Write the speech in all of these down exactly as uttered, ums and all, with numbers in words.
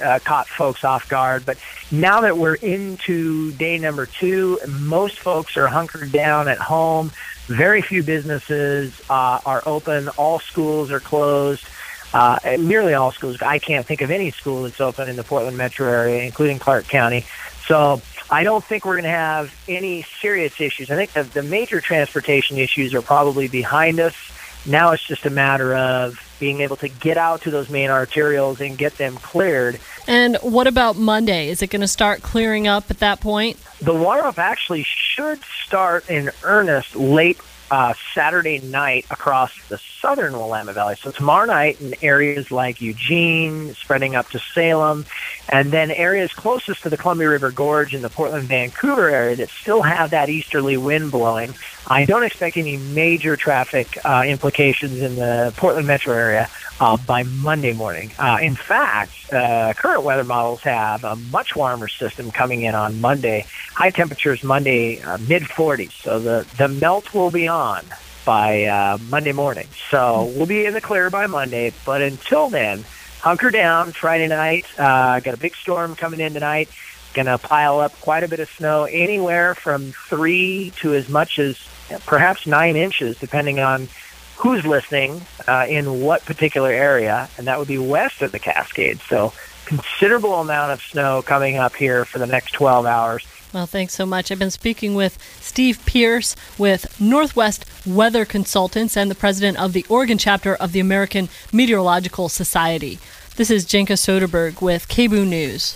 uh, caught folks off guard. But now that we're into day number two, most folks are hunkered down at home. Very few businesses uh, are open. All schools are closed. Uh, nearly all schools. I can't think of any school that's open in the Portland metro area, including Clark County. So I don't think we're going to have any serious issues. I think the, the major transportation issues are probably behind us. Now it's just a matter of being able to get out to those main arterials and get them cleared. And what about Monday? Is it going to start clearing up at that point? The water-up actually should start in earnest late uh, Saturday night across the southern Willamette Valley. So tomorrow night in areas like Eugene, spreading up to Salem, and then areas closest to the Columbia River Gorge in the Portland-Vancouver area that still have that easterly wind blowing. I don't expect any major traffic uh, implications in the Portland metro area uh, by Monday morning. Uh, in fact, uh, current weather models have a much warmer system coming in on Monday. High temperatures Monday, uh, mid forties. So the, the melt will be on by uh, Monday morning. So we'll be in the clear by Monday. But until then, hunker down Friday night. Uh, got a big storm coming in tonight. Going to pile up quite a bit of snow, anywhere from three to as much as perhaps nine inches, depending on who's listening uh, in what particular area, and that would be west of the Cascades. So considerable amount of snow coming up here for the next twelve hours. Well, thanks so much. I've been speaking with Steve Pierce with Northwest Weather Consultants and the president of the Oregon chapter of the American Meteorological Society. This is Jenka Soderberg with K B O O News.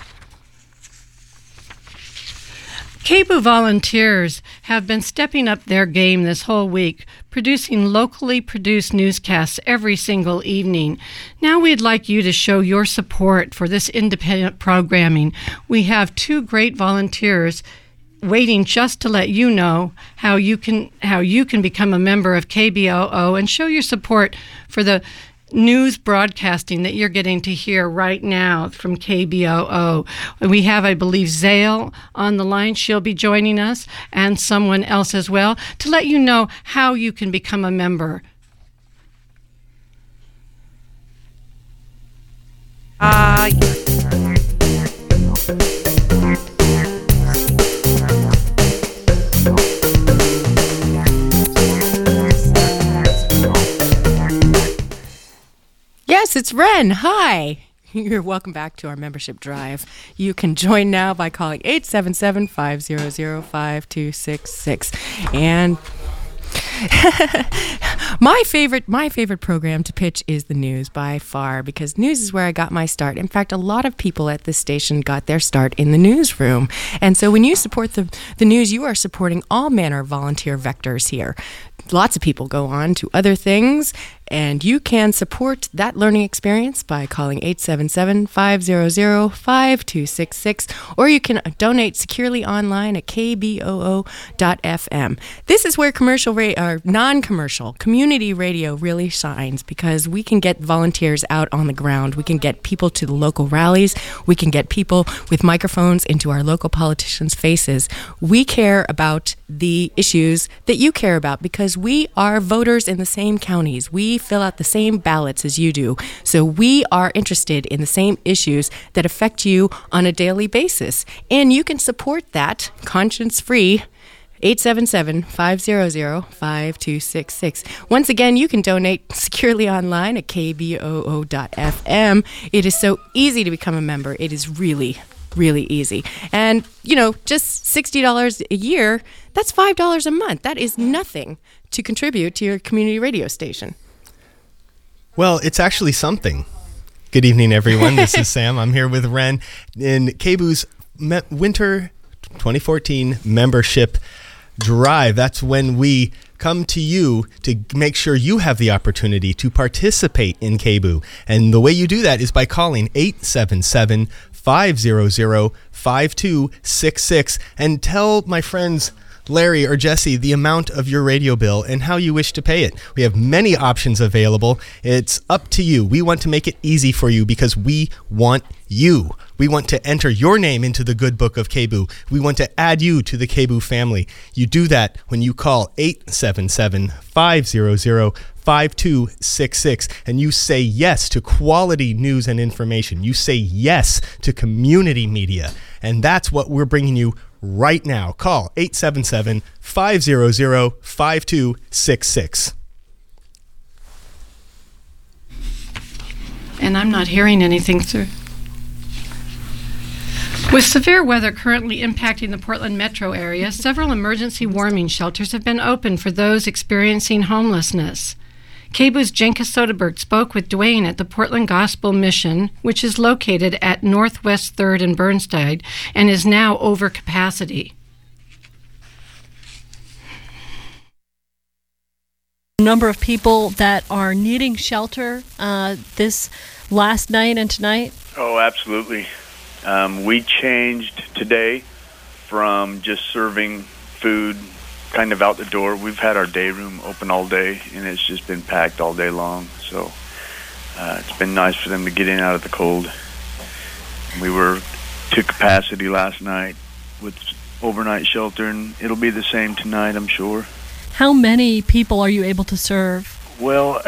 K B O O volunteers have been stepping up their game this whole week, producing locally produced newscasts every single evening. Now we'd like you to show your support for this independent programming. We have two great volunteers waiting just to let you know how you can how you can become a member of K B O O and show your support for the news broadcasting that you're getting to hear right now from K B O O. We have, I believe, Zale on the line. She'll be joining us, and someone else as well, to let you know how you can become a member. Uh, Yes, it's Ren. Hi. You're welcome back to our membership drive. You can join now by calling eight seven seven, five zero zero, five two six six. And my favorite my favorite program to pitch is the news by far, because news is where I got my start. In fact, a lot of people at this station got their start in the newsroom. And so when you support the, the news, you are supporting all manner of volunteer vectors here. Lots of people go on to other things, and you can support that learning experience by calling eight seven seven, five zero zero, five two six six, or you can donate securely online at k b o o dot f m. This is where commercial ra- or non-commercial community radio really shines, because we can get volunteers out on the ground. We can get people to the local rallies. We can get people with microphones into our local politicians' faces. We care about the issues that you care about, because we are voters in the same counties. We fill out the same ballots as you do. So we are interested in the same issues that affect you on a daily basis. And you can support that conscience-free, eight seven seven, five zero zero, five two six six. Once again, you can donate securely online at k b o o dot f m. It is so easy to become a member. It is really really easy. And, you know, just sixty dollars a year, that's five dollars a month. That is nothing to contribute to your community radio station. Well, it's actually something. Good evening, everyone. This is Sam. I'm here with Ren in K B O O's Me- Winter twenty fourteen membership drive. That's when we come to you to make sure you have the opportunity to participate in K B O O. And the way you do that is by calling eight seven seven, five zero zero, five two six six and tell my friends Larry or Jesse the amount of your radio bill and how you wish to pay it. We have many options available. It's up to you. We want to make it easy for you because we want you. We want to enter your name into the good book of K B O O. We want to add you to the K B O O family. You do that when you call eight seven seven, five zero zero, five two six six, and you say yes to quality news and information. You say yes to community media, and that's what we're bringing you right now. Call eight seven seven, five hundred, five two six six. And I'm not hearing anything, sir. With severe weather currently impacting the Portland metro area, several emergency warming shelters have been opened for those experiencing homelessness. K B O O's Jenka Soderberg spoke with Dwayne at the Portland Gospel Mission, which is located at Northwest third and Burnside and is now over capacity. Number of people that are needing shelter uh, this last night and tonight? Oh, absolutely. Um, we changed today from just serving food kind of out the door. We've had our day room open all day, and it's just been packed all day long. So uh, it's been nice for them to get in out of the cold. We were to capacity last night with overnight shelter, and it'll be the same tonight, I'm sure. How many people are you able to serve? Well,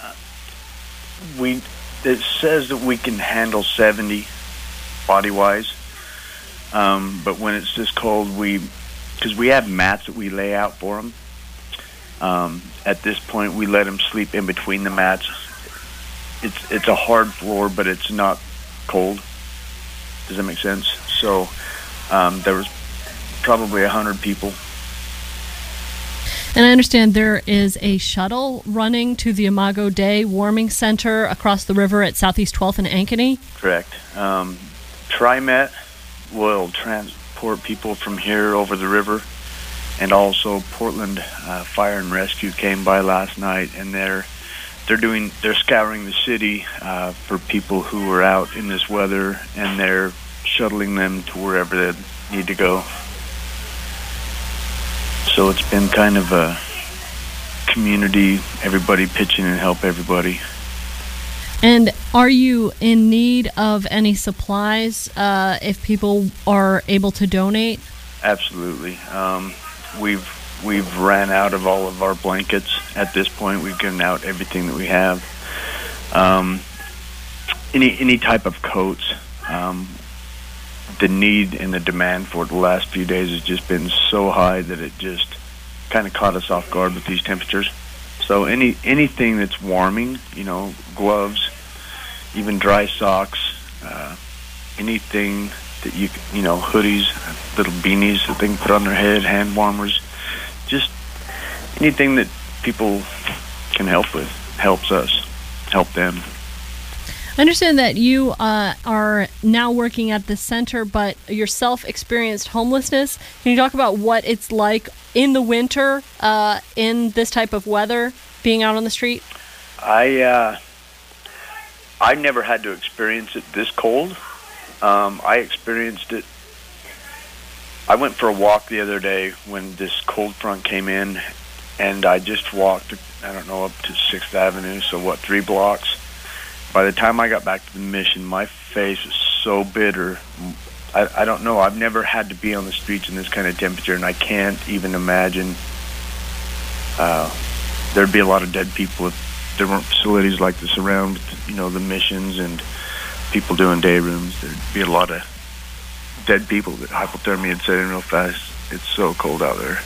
we it says that we can handle seventy body-wise, um, but when it's this cold, we because we have mats that we lay out for them. Um, at this point, we let them sleep in between the mats. It's it's a hard floor, but it's not cold. Does that make sense? So um, there was probably a hundred people. And I understand there is a shuttle running to the Imago Dei Warming Center across the river at Southeast twelfth and Ankeny? Correct. Um, TriMet will transport people from here over the river, and also Portland uh, Fire and Rescue came by last night, and they're they're doing they're scouring the city uh, for people who are out in this weather, and they're shuttling them to wherever they need to go. So it's been kind of a community, everybody pitching and help everybody. And are you in need of any supplies uh, if people are able to donate? Absolutely. Um, we've we've ran out of all of our blankets at this point. We've given out everything that we have. Um, any any type of coats. Um, the need and the demand for the last few days has just been so high that it just kind of caught us off guard with these temperatures. So any anything that's warming, you know, gloves, even dry socks, uh, anything that you you know, hoodies, little beanies that they can put on their head, hand warmers, just anything that people can help with helps us help them. I understand that you uh, are now working at the center, but yourself experienced homelessness. Can you talk about what it's like in the winter, uh, in this type of weather, being out on the street? I uh, I never had to experience it this cold. Um, I experienced it. I went for a walk the other day when this cold front came in, and I just walked, I don't know, up to sixth Avenue, so what, three blocks. By the time I got back to the mission, my face was so bitter. I, I don't know. I've never had to be on the streets in this kind of temperature, and I can't even imagine. Uh, there'd be a lot of dead people if there weren't facilities like this around, you know, the missions and people doing day rooms. There'd be a lot of dead people that hypothermia had set in real fast. It's so cold out there.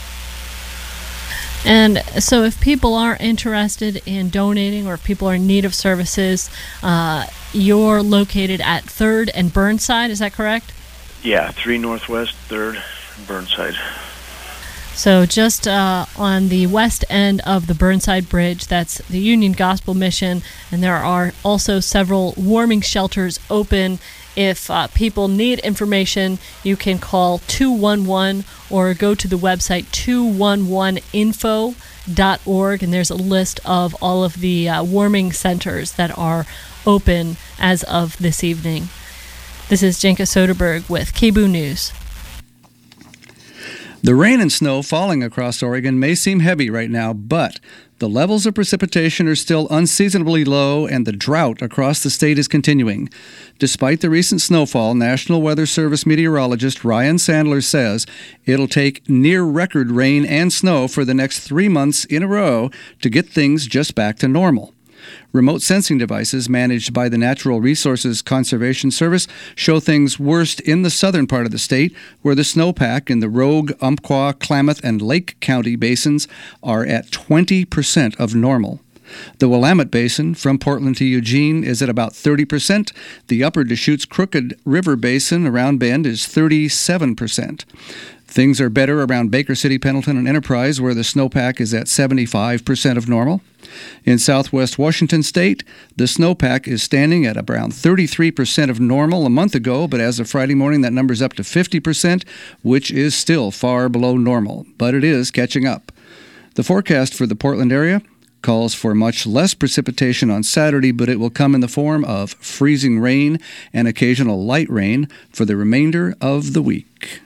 And so if people are interested in donating or if people are in need of services, uh, you're located at third and Burnside, is that correct? Yeah, three Northwest, third, Burnside. So just uh, on the west end of the Burnside Bridge, that's the Union Gospel Mission, and there are also several warming shelters open. If uh, people need information, you can call two one one or go to the website two one one info dot org, and there's a list of all of the uh, warming centers that are open as of this evening. This is Jenka Soderberg with K B O O News. The rain and snow falling across Oregon may seem heavy right now, but the the levels of precipitation are still unseasonably low and the drought across the state is continuing. Despite the recent snowfall, National Weather Service meteorologist Ryan Sandler says it'll take near-record rain and snow for the next three months in a row to get things just back to normal. Remote sensing devices managed by the Natural Resources Conservation Service show things worst in the southern part of the state, where the snowpack in the Rogue, Umpqua, Klamath, and Lake County basins are at twenty percent of normal. The Willamette Basin, from Portland to Eugene, is at about thirty percent. The upper Deschutes Crooked River Basin around Bend is thirty-seven percent. Things are better around Baker City, Pendleton, and Enterprise, where the snowpack is at seventy-five percent of normal. In southwest Washington state, the snowpack is standing at around thirty-three percent of normal a month ago, but as of Friday morning, that number's up to fifty percent, which is still far below normal, but it is catching up. The forecast for the Portland area calls for much less precipitation on Saturday, but it will come in the form of freezing rain and occasional light rain for the remainder of the week.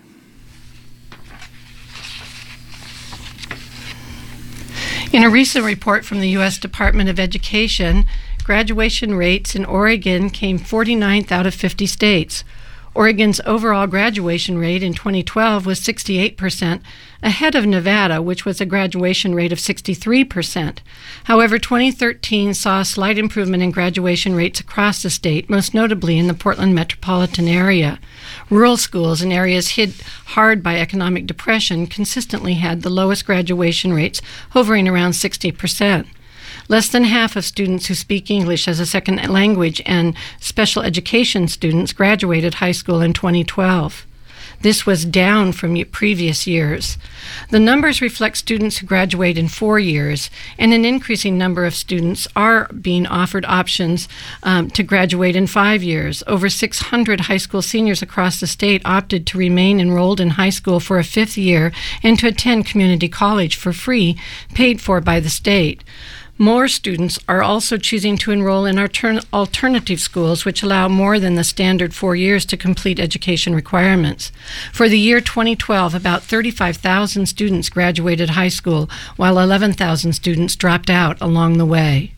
In a recent report from the U S Department of Education, graduation rates in Oregon came forty-ninth out of fifty states. Oregon's overall graduation rate in twenty twelve was sixty-eight percent, ahead of Nevada, which was a graduation rate of sixty-three percent. However, twenty thirteen saw a slight improvement in graduation rates across the state, most notably in the Portland metropolitan area. Rural schools in areas hit hard by economic depression consistently had the lowest graduation rates, hovering around sixty percent. Less than half of students who speak English as a second language and special education students graduated high school in twenty twelve. This was down from previous years. The numbers reflect students who graduate in four years, and an increasing number of students are being offered options um, to graduate in five years. Over six hundred high school seniors across the state opted to remain enrolled in high school for a fifth year and to attend community college for free, paid for by the state. More students are also choosing to enroll in altern- alternative schools, which allow more than the standard four years to complete education requirements. For the year twenty twelve, about thirty-five thousand students graduated high school, while eleven thousand students dropped out along the way.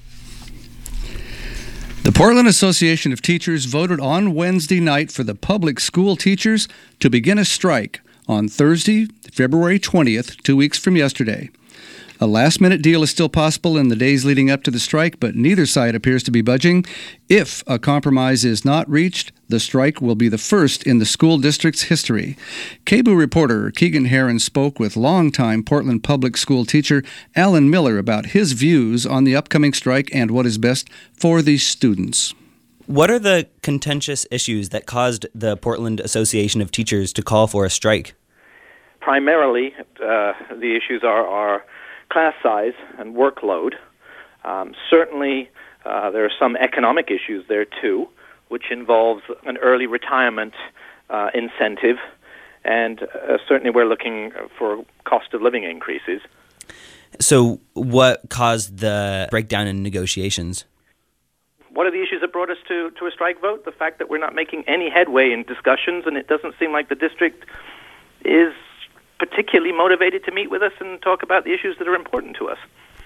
The Portland Association of Teachers voted on Wednesday night for the public school teachers to begin a strike on Thursday, February twentieth, two weeks from yesterday. A last-minute deal is still possible in the days leading up to the strike, but neither side appears to be budging. If a compromise is not reached, the strike will be the first in the school district's history. K B O O reporter Keegan Herron spoke with longtime Portland public school teacher Alan Miller about his views on the upcoming strike and what is best for the students. What are the contentious issues that caused the Portland Association of Teachers to call for a strike? Primarily, uh, the issues are, are class size and workload. Um, certainly, uh, there are some economic issues there too, which involves an early retirement uh, incentive, and uh, certainly we're looking for cost of living increases. So what caused the breakdown in negotiations? What are the issues that brought us to, to a strike vote? The fact that we're not making any headway in discussions, and it doesn't seem like the district is particularly motivated to meet with us and talk about the issues that are important to us.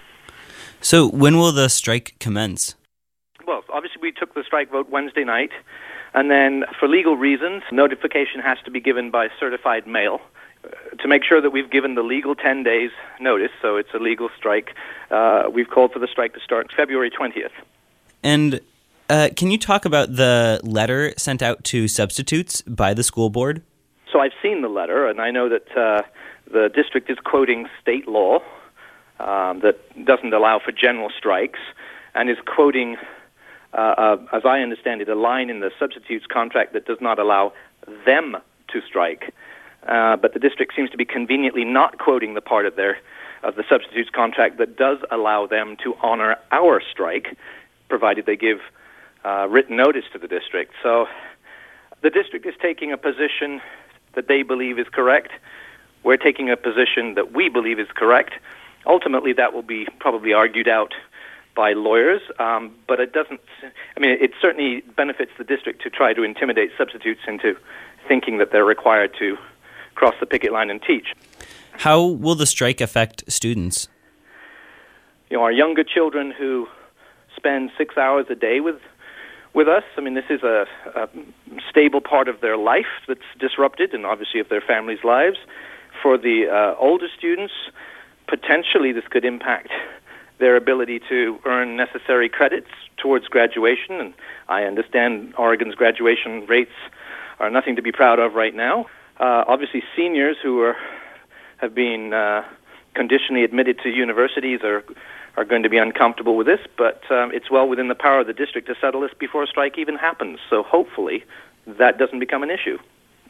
So when will the strike commence? Well, obviously we took the strike vote Wednesday night, and then for legal reasons, notification has to be given by certified mail uh, to make sure that we've given the legal ten days notice, so it's a legal strike. Uh, we've called for the strike to start February twentieth. And uh, can you talk about the letter sent out to substitutes by the school board? So I've seen the letter, and I know that uh, the district is quoting state law um, that doesn't allow for general strikes, and is quoting, uh, uh, as I understand it, a line in the substitutes contract that does not allow them to strike. Uh, but the district seems to be conveniently not quoting the part of their of the substitutes contract that does allow them to honor our strike, provided they give uh, written notice to the district. So the district is taking a position that they believe is correct. We're taking a position that we believe is correct. Ultimately, that will be probably argued out by lawyers, um, but it doesn't, I mean, it certainly benefits the district to try to intimidate substitutes into thinking that they're required to cross the picket line and teach. How will the strike affect students? you know, our younger children who spend six hours a day with with us. I mean, this is a, a stable part of their life that's disrupted, and obviously of their families' lives. For the uh, older students, potentially this could impact their ability to earn necessary credits towards graduation, and I understand Oregon's graduation rates are nothing to be proud of right now. Uh, obviously, seniors who are have been uh, conditionally admitted to universities are are going to be uncomfortable with this, but um, it's well within the power of the district to settle this before a strike even happens. So hopefully that doesn't become an issue.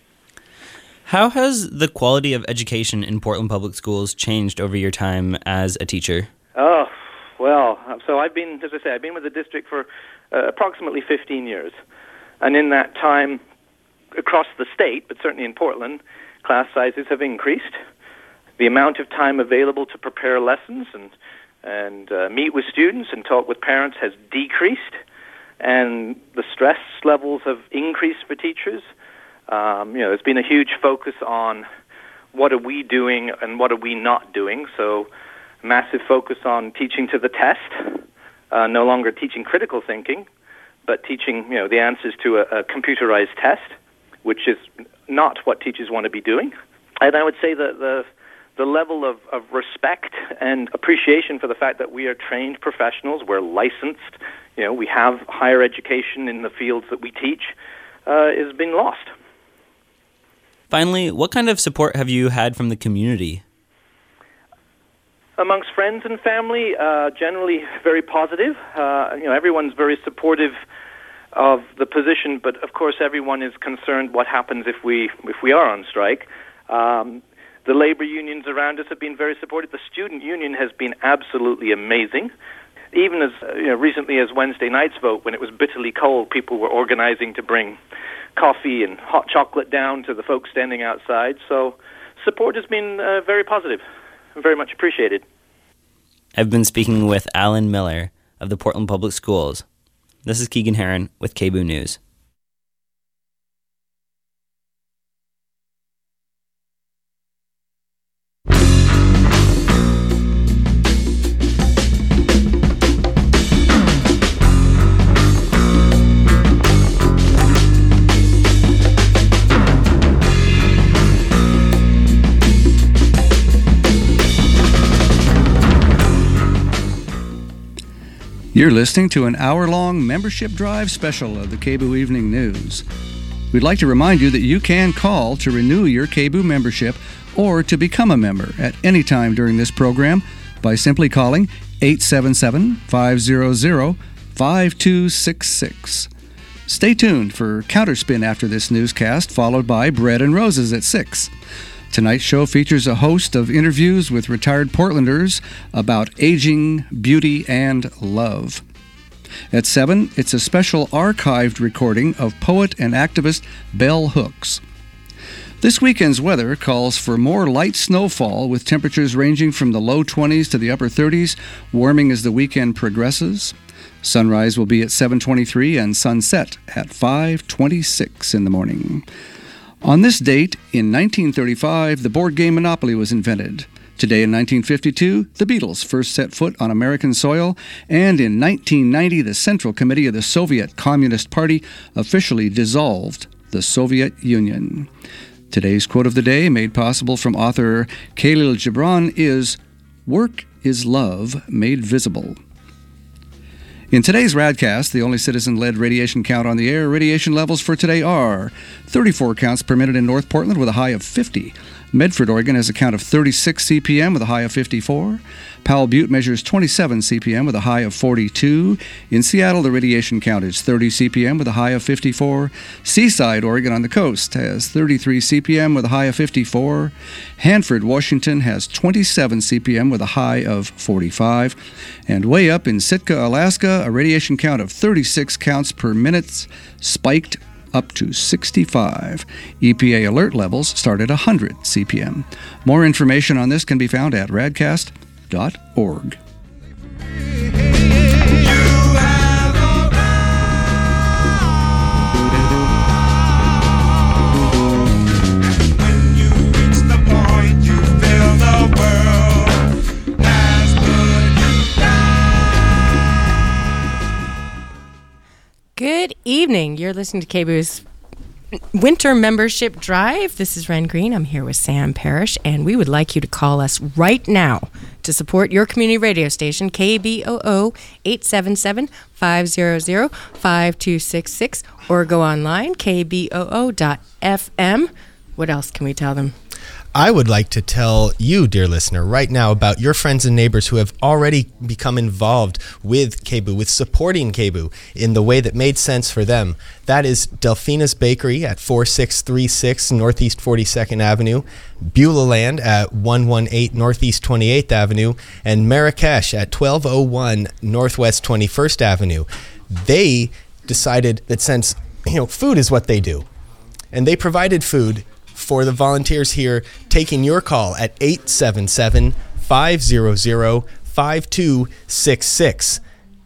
How has the quality of education in Portland Public Schools changed over your time as a teacher? Oh, well, so I've been, as I say, I've been with the district for uh, approximately fifteen years. And in that time, across the state, but certainly in Portland, class sizes have increased. The amount of time available to prepare lessons and and uh, meet with students and talk with parents has decreased, and the stress levels have increased for teachers. Um, you know, there's been a huge focus on what are we doing and what are we not doing. So, massive focus on teaching to the test, uh, no longer teaching critical thinking, but teaching, you know, the answers to a, a computerized test, which is not what teachers want to be doing. And I would say that the the level of, of respect and appreciation for the fact that we are trained professionals, we're licensed, you know, we have higher education in the fields that we teach, uh, is being lost. Finally, what kind of support have you had from the community? Amongst friends and family, uh, generally very positive. Uh, you know, everyone's very supportive of the position, but of course everyone is concerned what happens if we if we are on strike. Um, The labor unions around us have been very supportive. The student union has been absolutely amazing. Even as uh, you know, recently as Wednesday night's vote, when it was bitterly cold, people were organizing to bring coffee and hot chocolate down to the folks standing outside. So support has been uh, very positive and very much appreciated. I've been speaking with Alan Miller of the Portland Public Schools. This is Keegan Heron with K B O O News. You're listening to an hour-long membership drive special of the K B O O Evening News. We'd like to remind you that you can call to renew your K B O O membership or to become a member at any time during this program by simply calling eight seven seven, five zero zero, five two six six. Stay tuned for Counterspin after this newscast, followed by Bread and Roses at six. Tonight's show features a host of interviews with retired Portlanders about aging, beauty, and love. At seven, it's a special archived recording of poet and activist Bell Hooks. This weekend's weather calls for more light snowfall with temperatures ranging from the low twenties to the upper thirties, warming as the weekend progresses. Sunrise will be at seven twenty-three and sunset at five twenty-six in the morning. On this date, in nineteen thirty-five, the board game Monopoly was invented. Today in nineteen fifty-two, the Beatles first set foot on American soil, and in nineteen ninety, the Central Committee of the Soviet Communist Party officially dissolved the Soviet Union. Today's quote of the day, made possible from author Khalil Gibran, is, "Work is love made visible." In today's Radcast, the only citizen-led radiation count on the air, radiation levels for today are thirty-four counts per minute in North Portland with a high of fifty. Medford, Oregon has a count of thirty-six C P M with a high of fifty-four. Powell Butte measures twenty-seven C P M with a high of forty-two. In Seattle, the radiation count is thirty C P M with a high of fifty-four. Seaside, Oregon on the coast has thirty-three C P M with a high of fifty-four. Hanford, Washington has twenty-seven C P M with a high of forty-five. And way up in Sitka, Alaska, a radiation count of thirty-six counts per minute, spiked up to sixty-five. E P A alert levels start at one hundred C P M. More information on this can be found at radcast dot org. When you reach the point, you feel the world has put you down. evening. You're listening to K B O O's Winter Membership Drive. This is Ren Green. I'm here with Sam Parrish, and we would like you to call us right now to support your community radio station, K B O O, eight seven seven, five hundred, five two six six, or go online, k b o o dot f m. What else can we tell them? I would like to tell you, dear listener, right now about your friends and neighbors who have already become involved with K B O O, with supporting K B O O in the way that made sense for them. That is Delphina's Bakery at forty-six thirty-six Northeast forty-second Avenue, Beulah Land at one eighteen Northeast twenty-eighth Avenue, and Marrakesh at twelve oh one Northwest twenty-first Avenue. They decided that since, you know, food is what they do, and they provided food for the volunteers here, taking your call at eight seven seven, five hundred, five two six six.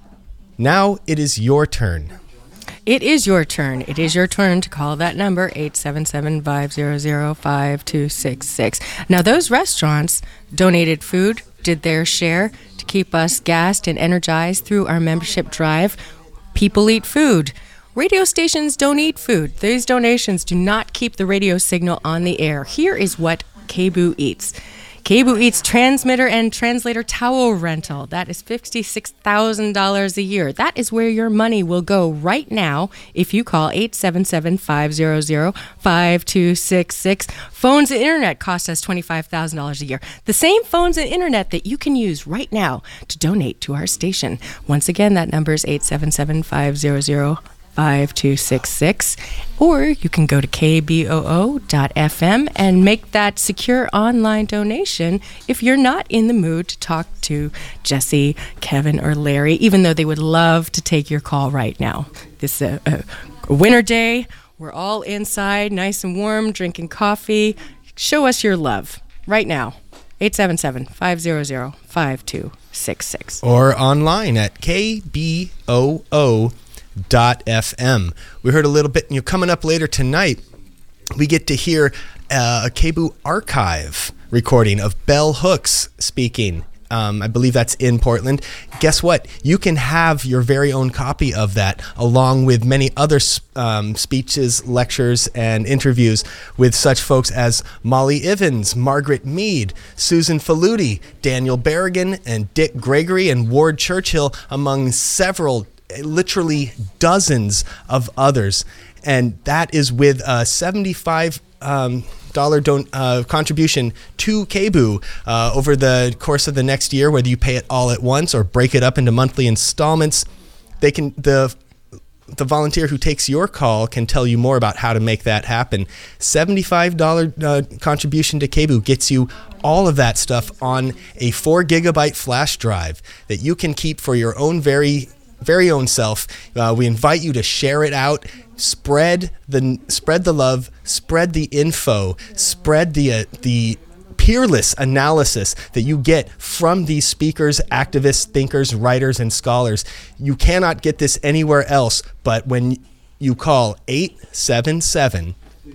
Now it is your turn. It is your turn. It is your turn to call that number, eight seven seven, five hundred, five two six six. Now, those restaurants donated food, did their share to keep us gassed and energized through our membership drive. People eat food. Radio stations don't eat food. These donations do not keep the radio signal on the air. Here is what K B O O eats. K B O O eats transmitter and translator towel rental. That is fifty-six thousand dollars a year. That is where your money will go right now if you call eight seven seven, five hundred, five two six six. Phones and internet cost us twenty-five thousand dollars a year. The same phones and internet that you can use right now to donate to our station. Once again, that number is eight seven seven, five hundred, five two six six, or you can go to k b o o dot f m and make that secure online donation if you're not in the mood to talk to Jesse, Kevin, or Larry, even though they would love to take your call right now. This is a, a winter day. We're all inside, nice and warm, drinking coffee. Show us your love right now. eight seven seven, five hundred, five two six six. Or online at k b o o dot f m. We heard a little bit, you know, coming up later tonight, we get to hear uh, a K B O O archive recording of Bell Hooks speaking. Um, I believe that's in Portland. Guess what? You can have your very own copy of that, along with many other um, speeches, lectures, and interviews with such folks as Molly Ivins, Margaret Mead, Susan Faludi, Daniel Berrigan, and Dick Gregory, and Ward Churchill, among several, literally dozens of others. And that is with a seventy-five um, dollar don- uh, contribution to K B O O uh, over the course of the next year, whether you pay it all at once or break it up into monthly installments. They can the the volunteer who takes your call can tell you more about how to make that happen. seventy-five dollar uh, contribution to K B O O gets you all of that stuff on a four gigabyte flash drive that you can keep for your own very very own self. Uh, we invite you to share it out, spread the spread the love, spread the info, spread the uh, the peerless analysis that you get from these speakers, activists, thinkers, writers, and scholars. You cannot get this anywhere else but when you call eight seven seven,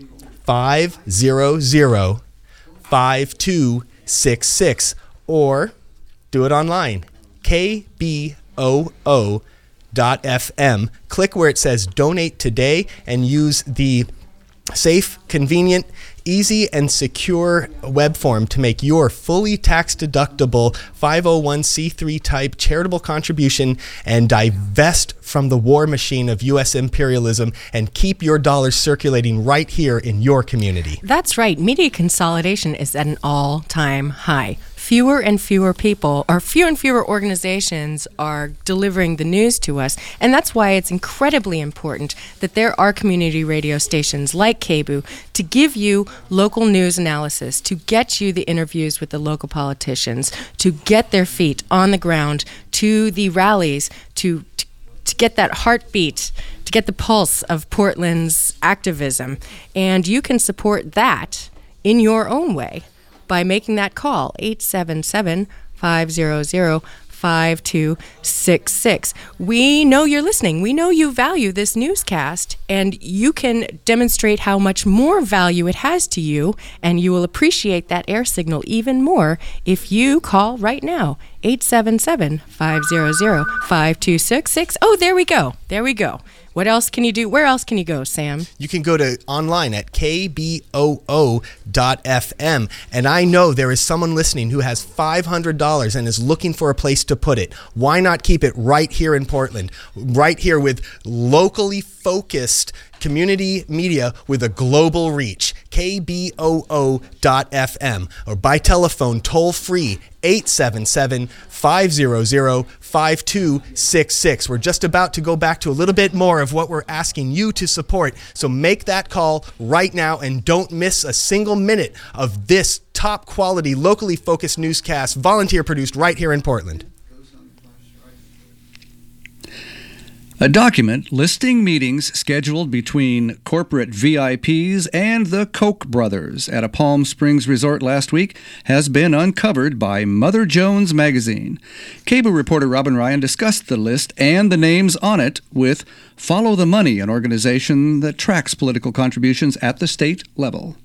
five hundred, five two six six, or do it online, k b o o dot f m. Click where it says donate today and use the safe, convenient, easy, and secure web form to make your fully tax-deductible five oh one c three type charitable contribution and divest from the war machine of U S imperialism and keep your dollars circulating right here in your community. That's right. Media consolidation is at an all-time high. Fewer and fewer people, or fewer and fewer organizations are delivering the news to us. And that's why it's incredibly important that there are community radio stations like K B O O to give you local news analysis, to get you the interviews with the local politicians, to get their feet on the ground to the rallies, to, to, to get that heartbeat, to get the pulse of Portland's activism. And you can support that in your own way by making that call, eight seven seven, five hundred, five two six six. We know you're listening. We know you value this newscast, and you can demonstrate how much more value it has to you, and you will appreciate that air signal even more if you call right now, eight seven seven, five hundred, five two six six. Oh, there we go. There we go. What else can you do? Where else can you go, Sam? You can go to online at K B O O dot F M. And I know there is someone listening who has five hundred dollars and is looking for a place to put it. Why not keep it right here in Portland? Right here with locally focused community media with a global reach. K B O O dot F M. Or by telephone, toll free, eight seven seven, five hundred, five two six six. We're just about to go back to a little bit more of what we're asking you to support. So make that call right now and don't miss a single minute of this top quality, locally focused newscast, volunteer produced right here in Portland. A document listing meetings scheduled between corporate V I Ps and the Koch brothers at a Palm Springs resort last week has been uncovered by Mother Jones magazine. K B O O reporter Robin Ryan discussed the list and the names on it with Follow the Money, an organization that tracks political contributions at the state level.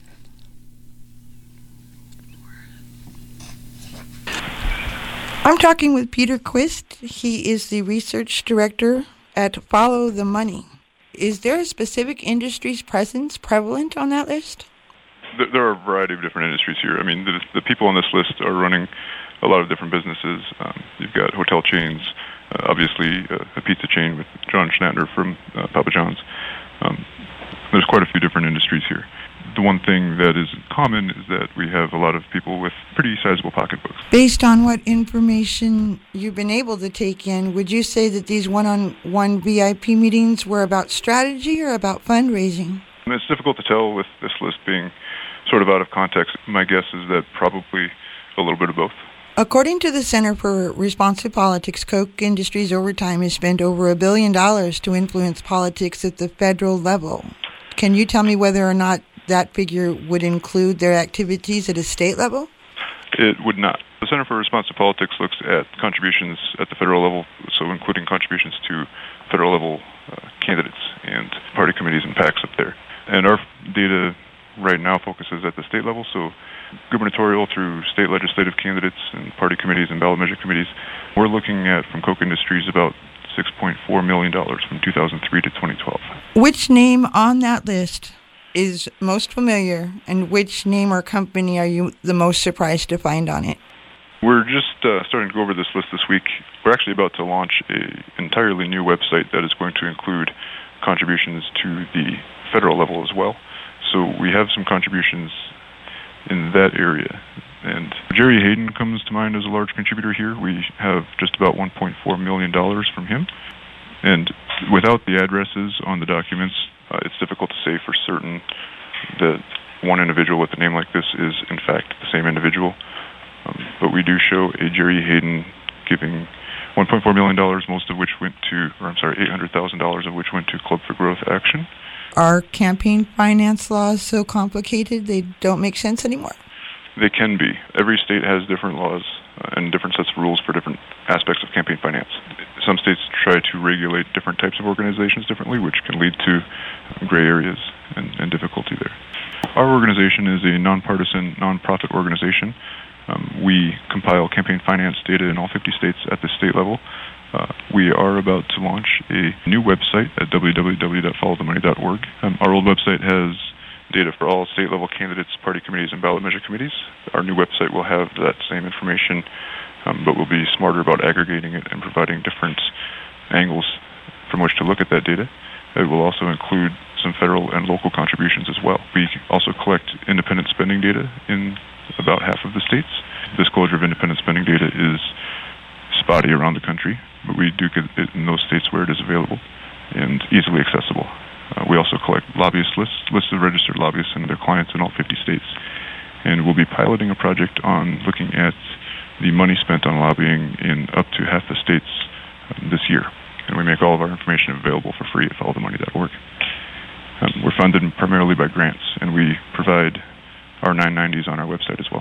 I'm talking with Peter Quist. He is the research director at Follow the Money. Is there a specific industry's presence prevalent on that list? There are a variety of different industries here. I mean, the, the people on this list are running a lot of different businesses. Um, you've got hotel chains, uh, obviously uh, a pizza chain with John Schnatter from uh, Papa John's. Um, there's quite a few different industries here. The one thing that is common is that we have a lot of people with pretty sizable pocketbooks. Based on what information you've been able to take in, would you say that these one-on-one V I P meetings were about strategy or about fundraising? And it's difficult to tell with this list being sort of out of context. My guess is that probably a little bit of both. According to the Center for Responsive Politics, Koch Industries over time has spent over a billion dollars to influence politics at the federal level. Can you tell me whether or not that figure would include their activities at a state level? It would not. The Center for Responsive Politics looks at contributions at the federal level, so including contributions to federal level uh, candidates and party committees and PACs up there. And our data right now focuses at the state level, so gubernatorial through state legislative candidates and party committees and ballot measure committees. We're looking at, from Koch Industries, about six point four million dollars from two thousand three to twenty twelve. Which name on that list is most familiar, and which name or company are you the most surprised to find on it? We're just uh, starting to go over this list this week. We're actually about to launch an entirely new website that is going to include contributions to the federal level as well. So we have some contributions in that area. And Jerry Hayden comes to mind as a large contributor here. We have just about one point four million dollars from him. And without the addresses on the documents, uh, it's difficult to say for certain that one individual with a name like this is, in fact, the same individual. Um, but we do show a Jerry Hayden giving one point four million dollars, most of which went to, or I'm sorry, eight hundred thousand dollars of which went to Club for Growth Action. Are campaign finance laws so complicated they don't make sense anymore? They can be. Every state has different laws uh, and different sets of rules for different aspects of campaign finance. Some states try to regulate different types of organizations differently, which can lead to gray areas and, and difficulty there. Our organization is a nonpartisan, nonprofit organization. Um, we compile campaign finance data in all fifty states at the state level. Uh, we are about to launch a new website at w w w dot follow the money dot org. Um, our old website has data for all state-level candidates, party committees, and ballot measure committees. Our new website will have that same information, um, but we'll be smarter about aggregating it and providing different angles from which to look at that data. It will also include some federal and local contributions as well. We also collect independent spending data in about half of the states. Disclosure of independent spending data is spotty around the country, but we do get it in those states where it is available and easily accessible. Uh, we also collect lobbyist lists, lists of registered lobbyists and their clients in all fifty states. And we'll be piloting a project on looking at the money spent on lobbying in up to half the states um, this year. And we make all of our information available for free at follow the money dot org. Um, we're funded primarily by grants, and we provide our nine nineties on our website as well.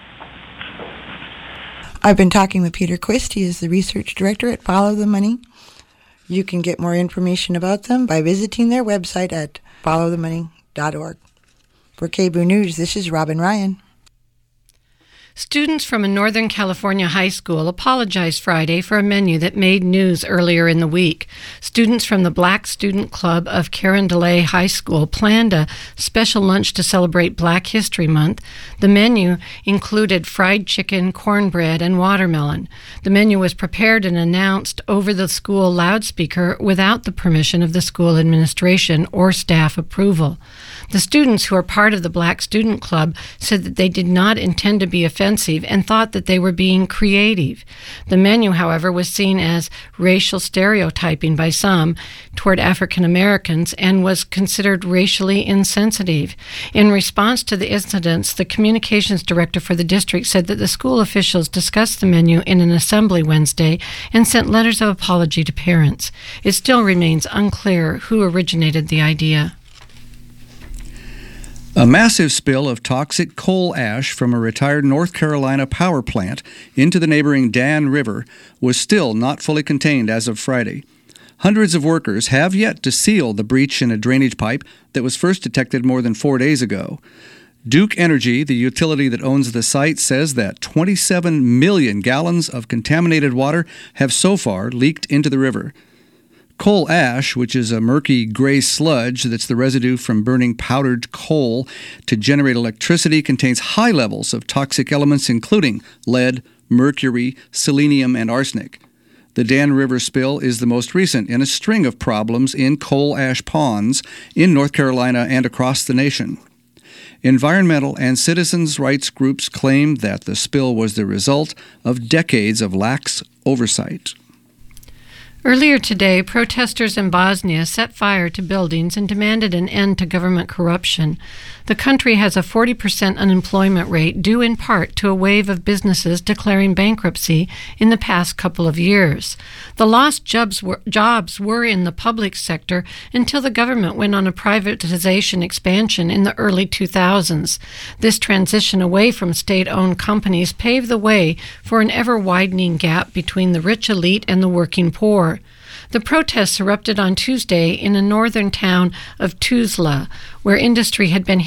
I've been talking with Peter Quist. He is the research director at Follow the Money. You can get more information about them by visiting their website at follow the money dot org. For K B O O News, this is Robin Ryan. Students from a Northern California high school apologized Friday for a menu that made news earlier in the week. Students from the Black Student Club of Carondelet High School planned a special lunch to celebrate Black History Month. The menu included fried chicken, cornbread, and watermelon. The menu was prepared and announced over the school loudspeaker without the permission of the school administration or staff approval. The students who are part of the Black Student Club said that they did not intend to be offensive and thought that they were being creative. The menu, however, was seen as racial stereotyping by some toward African Americans and was considered racially insensitive. In response to the incidents, the communications director for the district said that the school officials discussed the menu in an assembly Wednesday and sent letters of apology to parents. It still remains unclear who originated the idea. A massive spill of toxic coal ash from a retired North Carolina power plant into the neighboring Dan River was still not fully contained as of Friday. Hundreds of workers have yet to seal the breach in a drainage pipe that was first detected more than four days ago. Duke Energy, the utility that owns the site, says that twenty-seven million gallons of contaminated water have so far leaked into the river. Coal ash, which is a murky gray sludge that's the residue from burning powdered coal to generate electricity, contains high levels of toxic elements including lead, mercury, selenium, and arsenic. The Dan River spill is the most recent in a string of problems in coal ash ponds in North Carolina and across the nation. Environmental and citizens' rights groups claim that the spill was the result of decades of lax oversight. Earlier today, protesters in Bosnia set fire to buildings and demanded an end to government corruption. The country has a forty percent unemployment rate due in part to a wave of businesses declaring bankruptcy in the past couple of years. The lost jobs were, jobs were in the public sector until the government went on a privatization expansion in the early two thousands. This transition away from state-owned companies paved the way for an ever-widening gap between the rich elite and the working poor. The protests erupted on Tuesday in a northern town of Tuzla, where industry had been